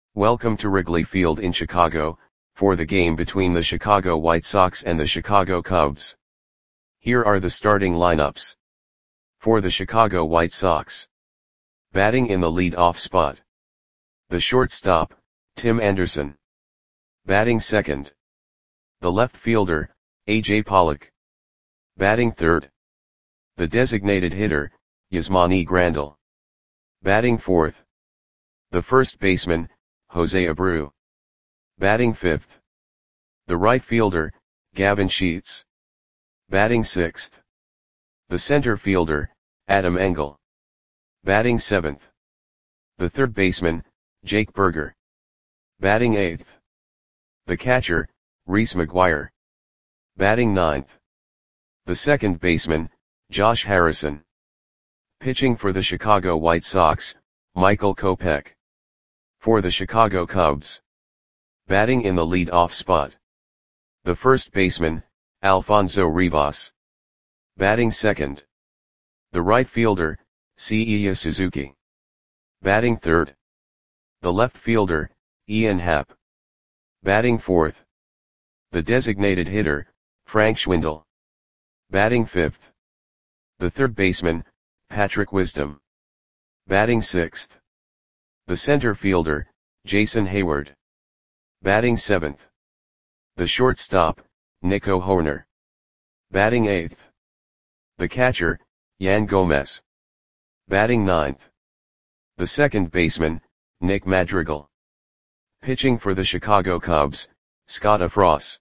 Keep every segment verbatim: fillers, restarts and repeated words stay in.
Welcome to Wrigley Field in Chicago, for the game between the Chicago White Sox and the Chicago Cubs. Here are the starting lineups. For the Chicago White Sox. Batting in the lead-off spot. The shortstop, Tim Anderson. Batting second. The left fielder, A J Pollock. Batting third. The designated hitter, Yasmani Grandal. Batting fourth. The first baseman, Jose Abreu. Batting fifth. The right fielder, Gavin Sheets. Batting sixth. The center fielder, Adam Engel. Batting seventh. The third baseman, Jake Burger. Batting eighth. The catcher, Reese McGuire. Batting ninth. The second baseman, Josh Harrison. Pitching for the Chicago White Sox, Michael Kopech. For the Chicago Cubs. Batting in the lead-off spot. The first baseman, Alfonso Rivas. Batting second. The right fielder, Seiya Suzuki. Batting third. The left fielder, Ian Happ. Batting fourth. The designated hitter, Frank Schwindel. Batting fifth. The third baseman, Patrick Wisdom. Batting sixth. The center fielder, Jason Hayward. Batting seventh. The shortstop, Nico Hoerner. Batting eighth. The catcher, Yan Gomez. Batting ninth. The second baseman, Nick Madrigal. Pitching for the Chicago Cubs, Scott Frost.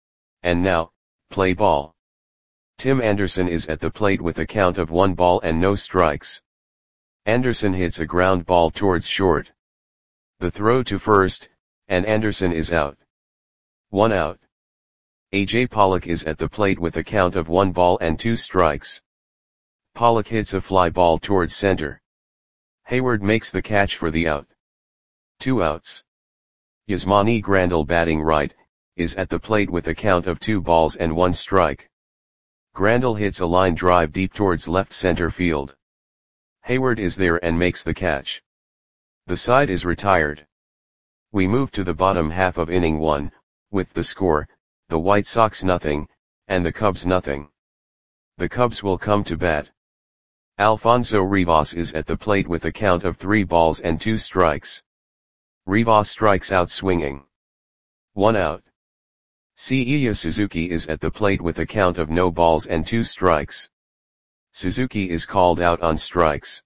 And now, play ball. Tim Anderson is at the plate with a count of one ball and no strikes. Anderson hits a ground ball towards short. The throw to first, and Anderson is out. One out. A J Pollock is at the plate with a count of one ball and two strikes. Pollock hits a fly ball towards center. Hayward makes the catch for the out. Two outs. Yasmani Grandal, batting right, is at the plate with a count of two balls and one strike. Grandal hits a line drive deep towards left center field. Hayward is there and makes the catch. The side is retired. We move to the bottom half of inning one, with the score, the White Sox nothing, and the Cubs nothing. The Cubs will come to bat. Alfonso Rivas is at the plate with a count of three balls and two strikes. Rivas strikes out swinging. One out. Seiya Suzuki is at the plate with a count of no balls and two strikes. Suzuki is called out on strikes.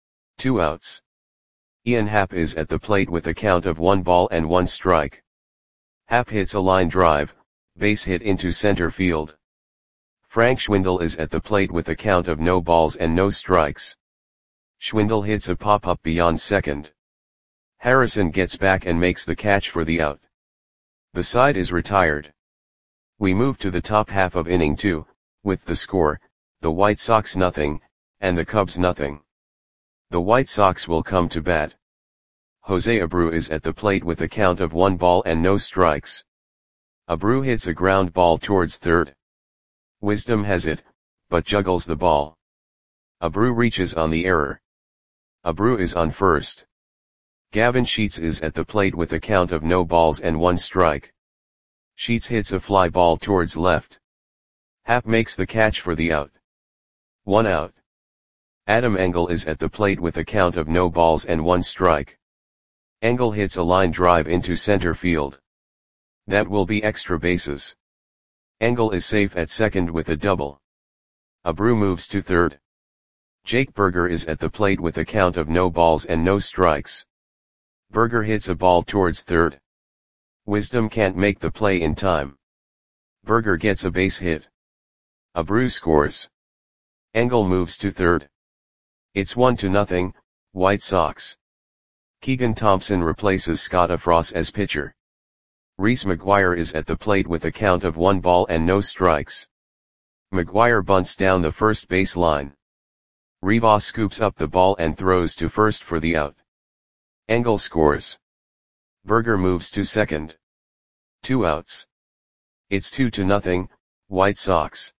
Two outs. Ian Happ is at the plate with a count of one ball and one strike. Happ hits a line drive, base hit into center field. Frank Schwindel is at the plate with a count of no balls and no strikes. Schwindel hits a pop-up beyond second. Harrison gets back and makes the catch for the out. The side is retired. We move to the top half of inning two, with the score, the White Sox nothing, and the Cubs nothing. The White Sox will come to bat. Jose Abreu is at the plate with a count of one ball and no strikes. Abreu hits a ground ball towards third. Wisdom has it, but juggles the ball. Abreu reaches on the error. Abreu is on first. Gavin Sheets is at the plate with a count of no balls and one strike. Sheets hits a fly ball towards left. Happ makes the catch for the out. One out. Adam Engel is at the plate with a count of no balls and one strike. Engel hits a line drive into center field. That will be extra bases. Engel is safe at second with a double. Abreu moves to third. Jake Burger is at the plate with a count of no balls and no strikes. Burger hits a ball towards third. Wisdom can't make the play in time. Burger gets a base hit. Abreu scores. Engel moves to third. It's one to nothing, White Sox. Keegan Thompson replaces Scott Frost as pitcher. Reese McGuire is at the plate with a count of one ball and no strikes. McGuire bunts down the first base line. Rivas scoops up the ball and throws to first for the out. Engel scores. Burger moves to second. Two outs. It's two to nothing, White Sox.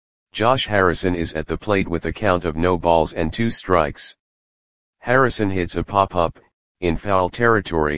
Josh Harrison is at the plate with a count of no balls and two strikes. Harrison hits a pop-up, in foul territory,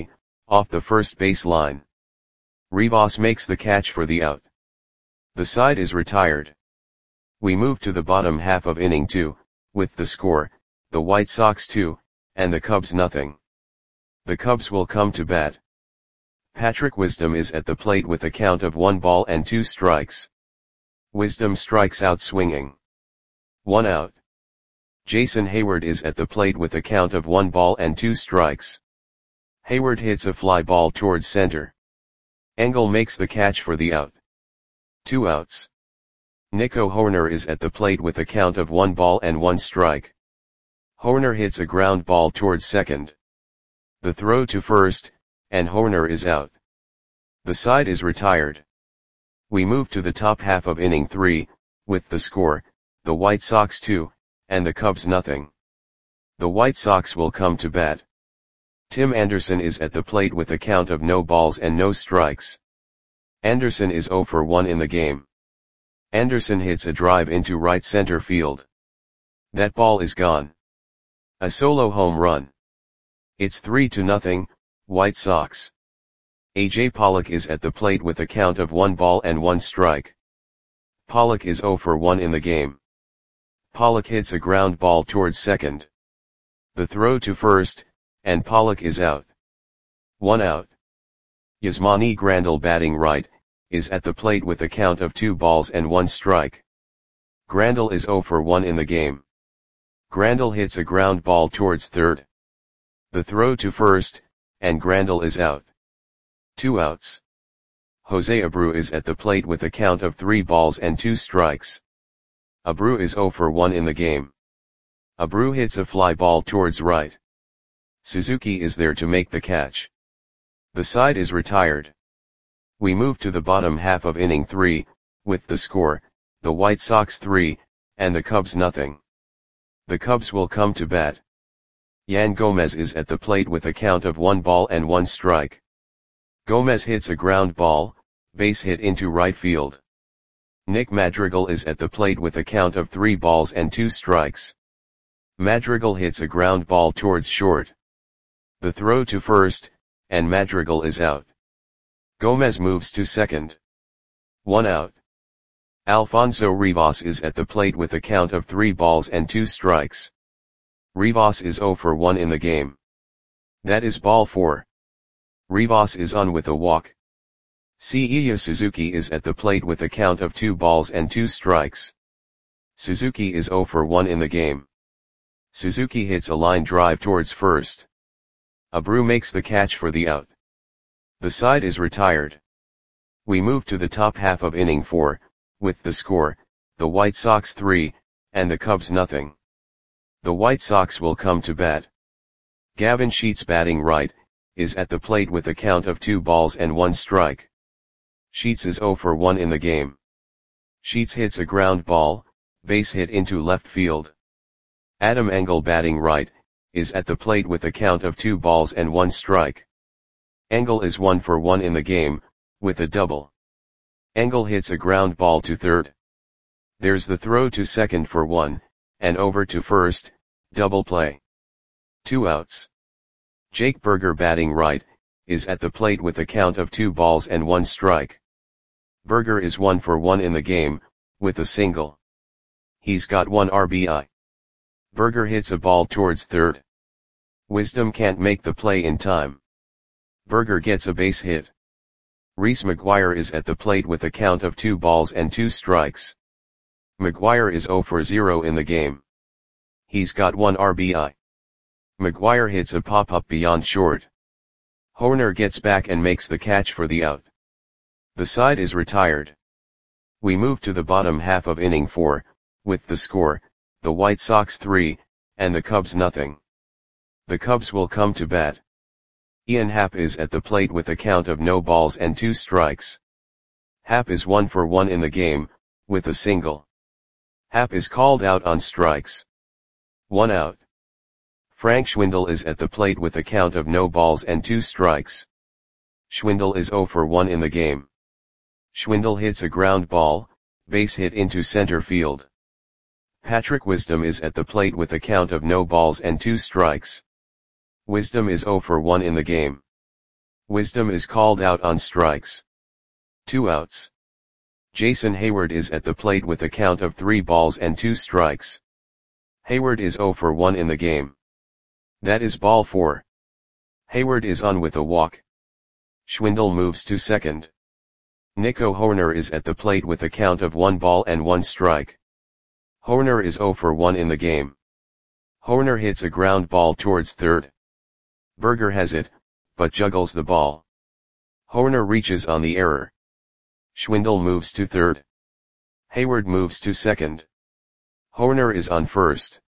off the first base line. Rivas makes the catch for the out. The side is retired. We move to the bottom half of inning two, with the score, the White Sox two, and the Cubs nothing. The Cubs will come to bat. Patrick Wisdom is at the plate with a count of one ball and two strikes. Wisdom strikes out swinging. One out. Jason Heyward is at the plate with a count of one ball and two strikes. Heyward hits a fly ball towards center. Engel makes the catch for the out. Two outs. Nico Hoerner is at the plate with a count of one ball and one strike. Hoerner hits a ground ball towards second. The throw to first, and Hoerner is out. The side is retired. We move to the top half of inning three, with the score, the White Sox two, and the Cubs nothing. The White Sox will come to bat. Tim Anderson is at the plate with a count of no balls and no strikes. Anderson is zero for one in the game. Anderson hits a drive into right center field. That ball is gone. A solo home run. It's three to nothing, White Sox. A J Pollock is at the plate with a count of one ball and one strike. Pollock is zero for one in the game. Pollock hits a ground ball towards second. The throw to first, and Pollock is out. One out. Yasmani Grandal, batting right, is at the plate with a count of two balls and one strike. Grandal is zero for one in the game. Grandal hits a ground ball towards third. The throw to first, and Grandal is out. Two outs. Jose Abreu is at the plate with a count of three balls and two strikes. Abreu is zero for one in the game. Abreu hits a fly ball towards right. Suzuki is there to make the catch. The side is retired. We move to the bottom half of inning three, with the score, the White Sox three, and the Cubs nothing. The Cubs will come to bat. Yan Gomez is at the plate with a count of one ball and one strike. Gomez hits a ground ball, base hit into right field. Nick Madrigal is at the plate with a count of three balls and two strikes. Madrigal hits a ground ball towards short. The throw to first, and Madrigal is out. Gomez moves to second. One out. Alfonso Rivas is at the plate with a count of three balls and two strikes. Rivas is zero for one in the game. That is ball four. Rivas is on with a walk. Seiya Suzuki is at the plate with a count of two balls and two strikes. Suzuki is zero for one in the game. Suzuki hits a line drive towards first. Abreu makes the catch for the out. The side is retired. We move to the top half of inning four, with the score, the White Sox three, and the Cubs nothing. The White Sox will come to bat. Gavin Sheets, batting right, is at the plate with a count of two balls and one strike. Sheets is zero for one in the game. Sheets hits a ground ball, base hit into left field. Adam Engel, batting right, is at the plate with a count of two balls and one strike. Engel is one for one in the game, with a double. Engel hits a ground ball to third. There's the throw to second for one, and over to first, double play. Two outs. Jake Burger, batting right, is at the plate with a count of two balls and one strike. Burger is one for one in the game, with a single. He's got one R B I. Burger hits a ball towards third. Wisdom can't make the play in time. Burger gets a base hit. Reese McGuire is at the plate with a count of two balls and two strikes. McGuire is zero for zero in the game. He's got one R B I. McGuire hits a pop-up beyond short. Hoerner gets back and makes the catch for the out. The side is retired. We move to the bottom half of inning four, with the score, the White Sox three, and the Cubs nothing. The Cubs will come to bat. Ian Happ is at the plate with a count of no balls and two strikes. Happ is one for one in the game, with a single. Happ is called out on strikes. One out. Frank Schwindel is at the plate with a count of no balls and two strikes. Schwindel is zero for one in the game. Schwindel hits a ground ball, base hit into center field. Patrick Wisdom is at the plate with a count of no balls and two strikes. Wisdom is zero for one in the game. Wisdom is called out on strikes. Two outs. Jason Heyward is at the plate with a count of three balls and two strikes. Heyward is zero for one in the game. That is ball four. Heyward is on with a walk. Schwindel moves to second. Nico Hoerner is at the plate with a count of one ball and one strike. Hoerner is zero for one in the game. Hoerner hits a ground ball towards third. Berger has it, but juggles the ball. Hoerner reaches on the error. Schwindel moves to third. Heyward moves to second. Hoerner is on first.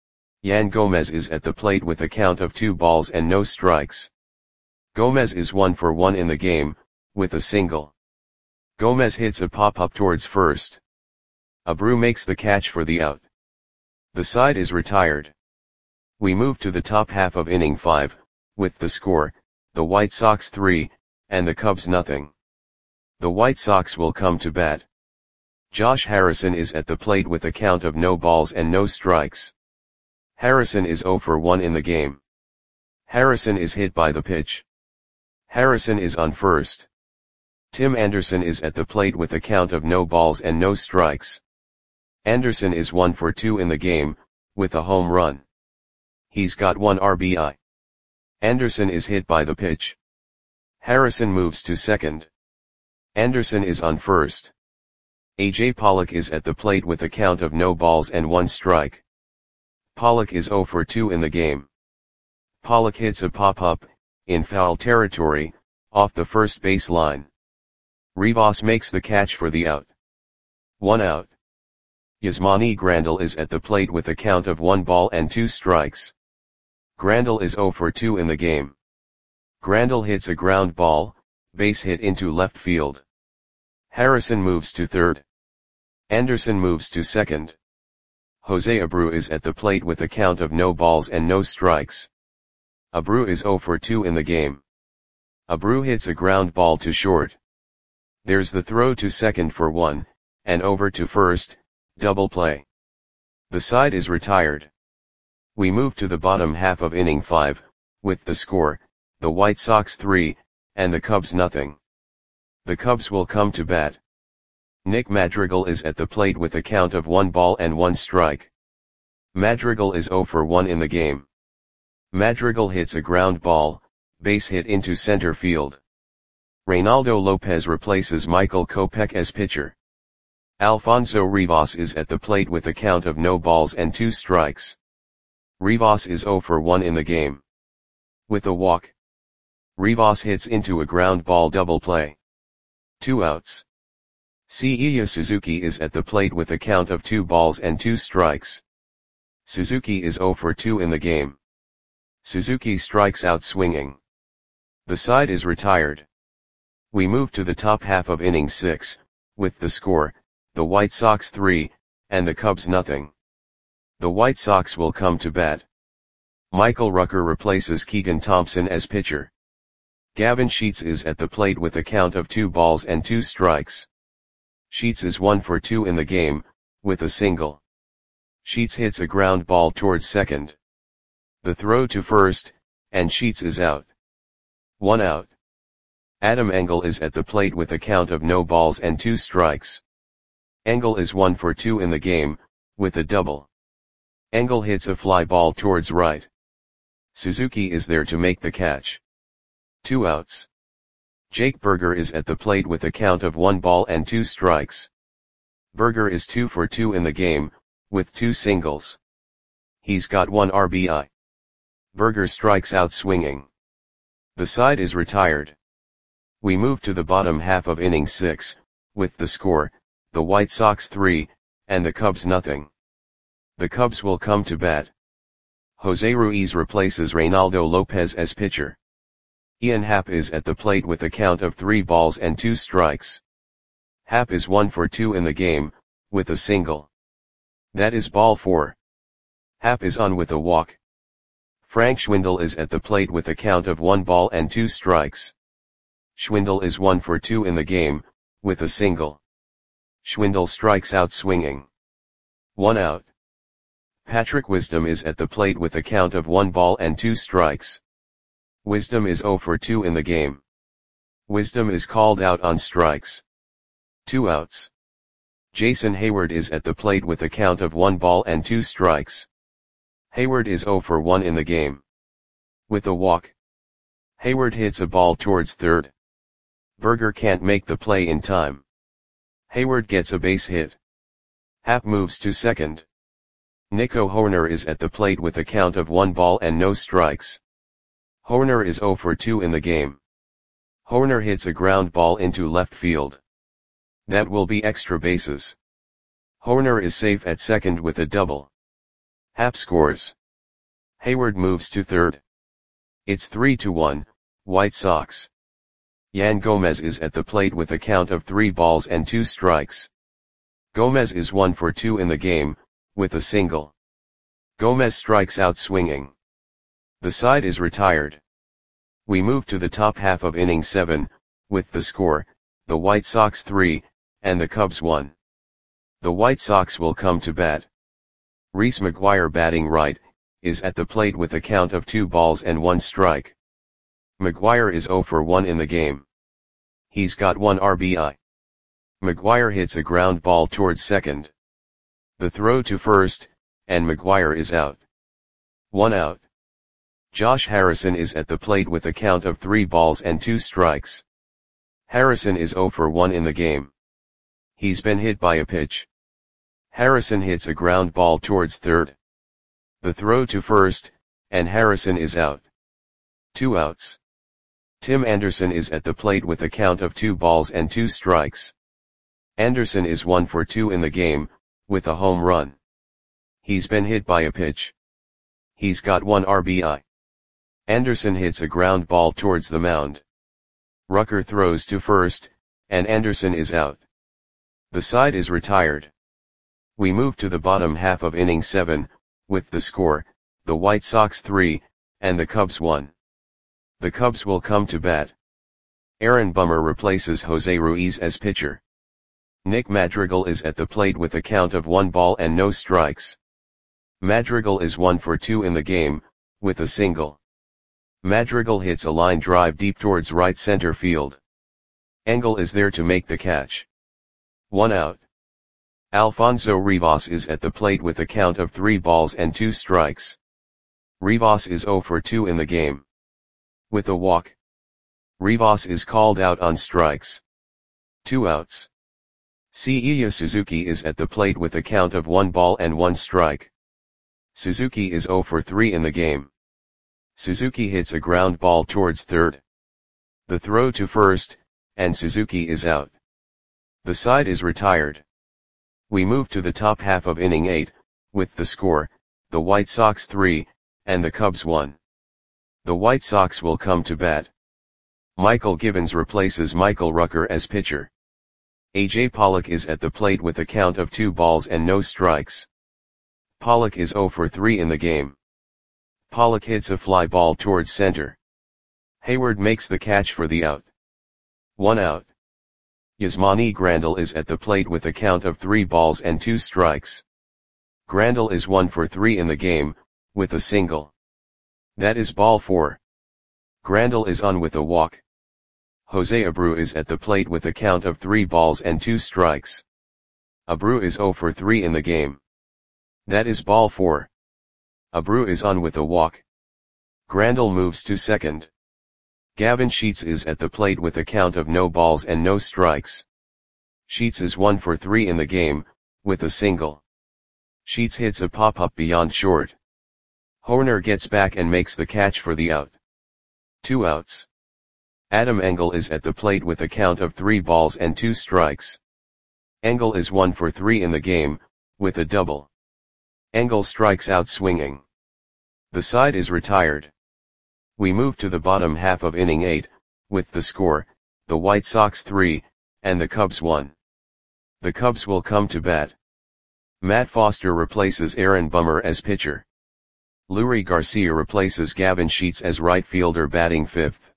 Yan Gomez is at the plate with a count of two balls and no strikes. Gomez is one for one in the game, with a single. Gomez hits a pop-up towards first. Abreu makes the catch for the out. The side is retired. We move to the top half of inning five, with the score, the White Sox three, and the Cubs nothing. The White Sox will come to bat. Josh Harrison is at the plate with a count of no balls and no strikes. Harrison is zero for one in the game. Harrison is hit by the pitch. Harrison is on first. Tim Anderson is at the plate with a count of no balls and no strikes. Anderson is one for two in the game, with a home run. He's got one R B I. Anderson is hit by the pitch. Harrison moves to second. Anderson is on first. A J Pollock is at the plate with a count of no balls and one strike. Pollock is zero for two in the game. Pollock hits a pop-up, in foul territory, off the first base line. Rivas makes the catch for the out. One out. Yasmani Grandal is at the plate with a count of one ball and two strikes. Grandal is zero for two in the game. Grandal hits a ground ball, base hit into left field. Harrison moves to third. Anderson moves to second. Jose Abreu is at the plate with a count of no balls and no strikes. Abreu is zero for two in the game. Abreu hits a ground ball to short. There's the throw to second for one, and over to first, double play. The side is retired. We move to the bottom half of inning five, with the score, the White Sox three, and the Cubs nothing. The Cubs will come to bat. Nick Madrigal is at the plate with a count of one ball and one strike. Madrigal is zero for one in the game. Madrigal hits a ground ball, base hit into center field. Reynaldo Lopez replaces Michael Kopech as pitcher. Alfonso Rivas is at the plate with a count of no balls and two strikes. Rivas is zero for one in the game. With a walk. Rivas hits into a ground ball double play. Two outs. Seiya Suzuki is at the plate with a count of two balls and two strikes. Suzuki is zero for two in the game. Suzuki strikes out swinging. The side is retired. We move to the top half of inning six, with the score, the White Sox three, and the Cubs nothing. The White Sox will come to bat. Michael Rucker replaces Keegan Thompson as pitcher. Gavin Sheets is at the plate with a count of two balls and two strikes. Sheets is one for two in the game, with a single. Sheets hits a ground ball towards second. The throw to first, and Sheets is out. One out. Adam Engel is at the plate with a count of no balls and two strikes. Engel is one for two in the game, with a double. Engel hits a fly ball towards right. Suzuki is there to make the catch. Two outs. Jake Burger is at the plate with a count of one ball and two strikes. Burger is two for two in the game, with two singles. He's got one R B I. Burger strikes out swinging. The side is retired. We move to the bottom half of inning six, with the score, the White Sox three, and the Cubs nothing. The Cubs will come to bat. Jose Ruiz replaces Reynaldo Lopez as pitcher. Ian Happ is at the plate with a count of three balls and two strikes. Happ is one for two in the game, with a single. That is ball four. Happ is on with a walk. Frank Schwindel is at the plate with a count of one ball and two strikes. Schwindel is one for two in the game, with a single. Schwindel strikes out swinging. One out. Patrick Wisdom is at the plate with a count of one ball and two strikes. Wisdom is zero for two in the game. Wisdom is called out on strikes. Two outs. Jason Heyward is at the plate with a count of one ball and two strikes. Heyward is zero for one in the game. With a walk. Heyward hits a ball towards third. Berger can't make the play in time. Heyward gets a base hit. Happ moves to second. Nico Hoerner is at the plate with a count of one ball and no strikes. Hoerner is zero for two in the game. Hoerner hits a ground ball into left field. That will be extra bases. Hoerner is safe at second with a double. Happ scores. Heyward moves to third. It's three to one, White Sox. Yan Gomez is at the plate with a count of three balls and two strikes. Gomez is one for two in the game, with a single. Gomez strikes out swinging. The side is retired. We move to the top half of inning seven, with the score, the White Sox three, and the Cubs one. The White Sox will come to bat. Reese McGuire, batting right, is at the plate with a count of two balls and one strike. McGuire is zero for one in the game. He's got one R B I. McGuire hits a ground ball towards second. The throw to first, and McGuire is out. One out. Josh Harrison is at the plate with a count of three balls and two strikes. Harrison is zero for one in the game. He's been hit by a pitch. Harrison hits a ground ball towards third. The throw to first, and Harrison is out. Two outs. Tim Anderson is at the plate with a count of two balls and two strikes. Anderson is one for two in the game, with a home run. He's been hit by a pitch. He's got one R B I. Anderson hits a ground ball towards the mound. Rucker throws to first, and Anderson is out. The side is retired. We move to the bottom half of inning seven, with the score, the White Sox three, and the Cubs one. The Cubs will come to bat. Aaron Bummer replaces Jose Ruiz as pitcher. Nick Madrigal is at the plate with a count of one ball and no strikes. Madrigal is one for two in the game, with a single. Madrigal hits a line drive deep towards right center field. Engel is there to make the catch. One out. Alfonso Rivas is at the plate with a count of three balls and two strikes. Rivas is zero for two in the game. With a walk. Rivas is called out on strikes. Two outs. Seiya Suzuki is at the plate with a count of one ball and one strike. Suzuki is zero for three in the game. Suzuki hits a ground ball towards third. The throw to first, and Suzuki is out. The side is retired. We move to the top half of inning eight, with the score, the White Sox three, and the Cubs one. The White Sox will come to bat. Michael Givens replaces Michael Rucker as pitcher. A J Pollock is at the plate with a count of two balls and no strikes. Pollock is zero for three in the game. Pollock hits a fly ball towards center. Heyward makes the catch for the out. One out. Yasmani Grandal is at the plate with a count of three balls and two strikes. Grandal is one for three in the game, with a single. That is ball four. Grandal is on with a walk. Jose Abreu is at the plate with a count of three balls and two strikes. Abreu is zero for three in the game. That is ball four. Abreu is on with a walk. Grandal moves to second. Gavin Sheets is at the plate with a count of no balls and no strikes. Sheets is one for three in the game, with a single. Sheets hits a pop-up beyond short. Hoerner gets back and makes the catch for the out. Two outs. Adam Engel is at the plate with a count of three balls and two strikes. Engel is one for three in the game, with a double. Engel strikes out swinging. The side is retired. We move to the bottom half of inning eight, with the score, the White Sox three, and the Cubs one. The Cubs will come to bat. Matt Foster replaces Aaron Bummer as pitcher. Lurie Garcia replaces Gavin Sheets as right fielder batting fifth.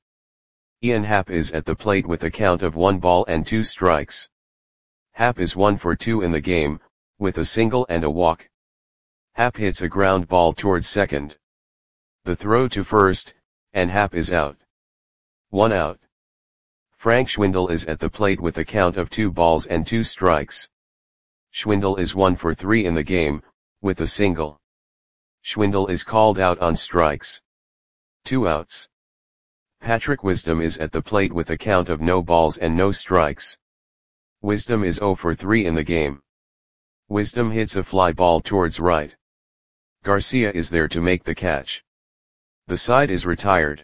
Ian Happ is at the plate with a count of one ball and two strikes. Happ is one for two in the game, with a single and a walk. Happ hits a ground ball towards second. The throw to first, and Happ is out. One out. Frank Schwindel is at the plate with a count of two balls and two strikes. Schwindel is one for three in the game, with a single. Schwindel is called out on strikes. Two outs. Patrick Wisdom is at the plate with a count of no balls and no strikes. Wisdom is zero for three in the game. Wisdom hits a fly ball towards right. Garcia is there to make the catch. The side is retired.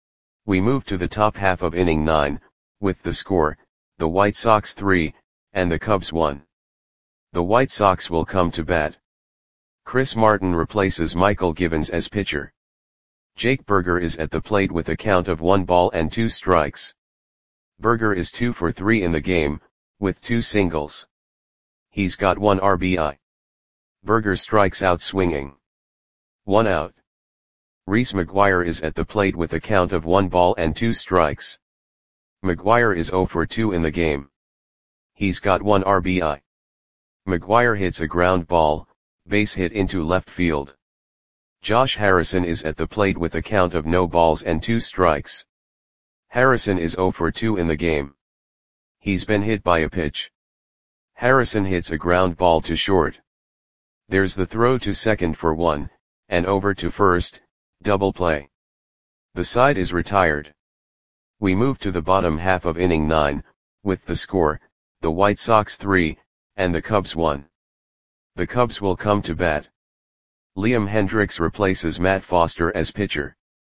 We move to the top half of inning nine, with the score, the White Sox three, and the Cubs one. The White Sox will come to bat. Chris Martin replaces Michael Givens as pitcher. Jake Burger is at the plate with a count of one ball and two strikes. Burger is two for three in the game, with two singles. He's got one R B I. Burger strikes out swinging. One out. Reese McGuire is at the plate with a count of one ball and two strikes. McGuire is zero for two in the game. He's got one R B I. McGuire hits a ground ball, base hit into left field. Josh Harrison is at the plate with a count of no balls and two strikes. Harrison is zero for two in the game. He's been hit by a pitch. Harrison hits a ground ball to short. There's the throw to second for one, and over to first, double play. The side is retired. We move to the bottom half of inning nine, with the score, the White Sox three, and the Cubs one. The Cubs will come to bat. Liam Hendriks replaces Matt Foster as pitcher.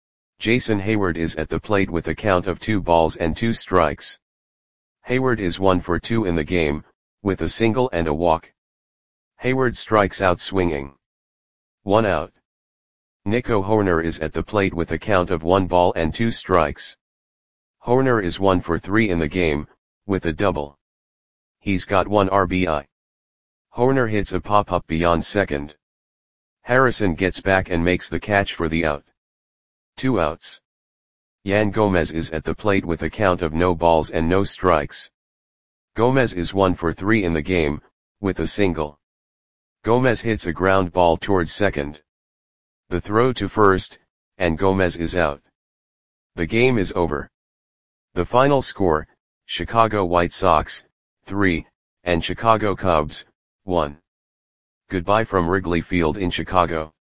Jason Hayward is at the plate with a count of two balls and two strikes. Hayward is one for two in the game, with a single and a walk. Hayward strikes out swinging. One out. Nico Hoerner is at the plate with a count of one ball and two strikes. Hoerner is one for three in the game, with a double. He's got one R B I. Hoerner hits a pop-up beyond second. Harrison gets back and makes the catch for the out. Two outs. Yan Gomez is at the plate with a count of no balls and no strikes. Gomez is one for three in the game, with a single. Gomez hits a ground ball towards second. The throw to first, and Gomez is out. The game is over. The final score, Chicago White Sox, three, and Chicago Cubs, one. Goodbye from Wrigley Field in Chicago.